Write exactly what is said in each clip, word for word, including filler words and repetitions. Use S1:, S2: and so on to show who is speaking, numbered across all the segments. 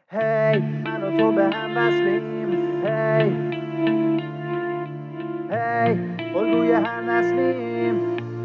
S1: هی من و تو به هم وصلیم، هی هی الگوی هر نسلیم.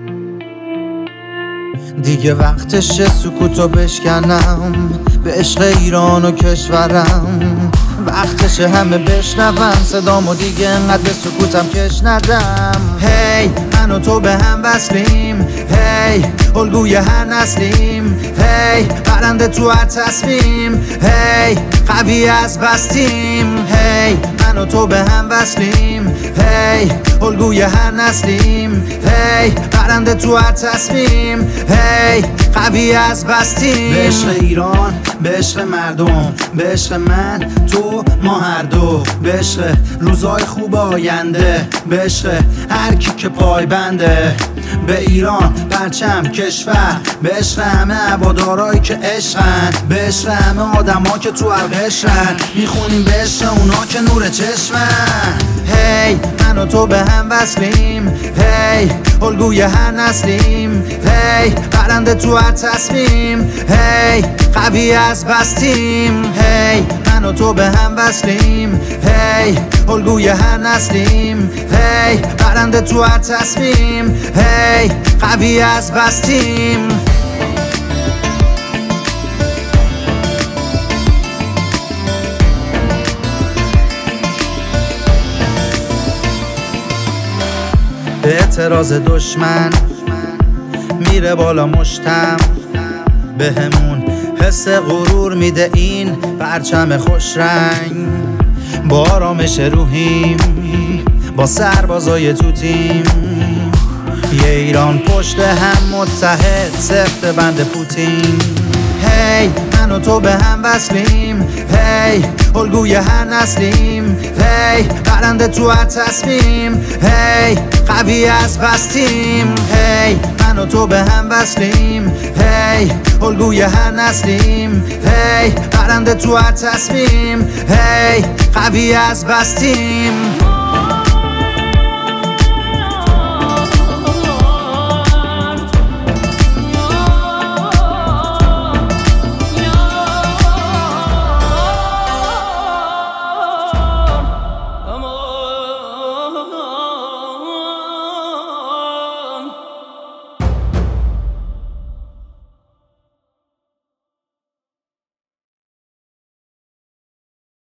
S2: دیگه وقتشه سکوتو بشکنم به عشق ایران و کشورم. وقتشه همه بشنون صدامو دیگه انقدر به سکوتم کش ندم. هی من و تو به هم وصلیم، هی الگوی هر نسلیم. هی برنده تو هر تصمیم، هی قوی از بستیم. هی من و تو به هم وصلیم، هی الگوی هر نسلیم. هی برنده تو هر تصمیم، هی قوی از بستیم. به عشق ایران، به عشق مردم، به عشق من تو ما هر دو. به عشق روزای خوب آینده، به عشق هر کی که پای بنده. به ایران پرچم کشور، به عشق همه هوادارایی که عشقن، به عشق همه آدما که تو قشرن. میخونیم به عشق اونا که نور چشمن. هی من و تو به هم وصلیم، هی الگوی هر نسلیم. هی برنده تو هر تصمیم، هی قوی از بستیم. هی من و تو به هم وصلیم، هی الگوی هر نسلیم. هی برنده تو هر تصمیم، هی قوی از بستیم. اعتراض دشمن میره بالا مشتم، بهمون حس غرور میده این پرچم خوش رنگ. با آرامش روحیم، با سربازای تو تیم، یه ایران پشت هم متحد سفت بند پوتین. هی من و تو به هم وصلیم، هی الگوی هر نسلیم. هی برنده تو هر تصمیم، هی قوی از بستیم. هی من و تو به هم وصلیم، هی الگوی هر نسلیم. هی برنده تو هر تصمیم، هی قوی از بستیم.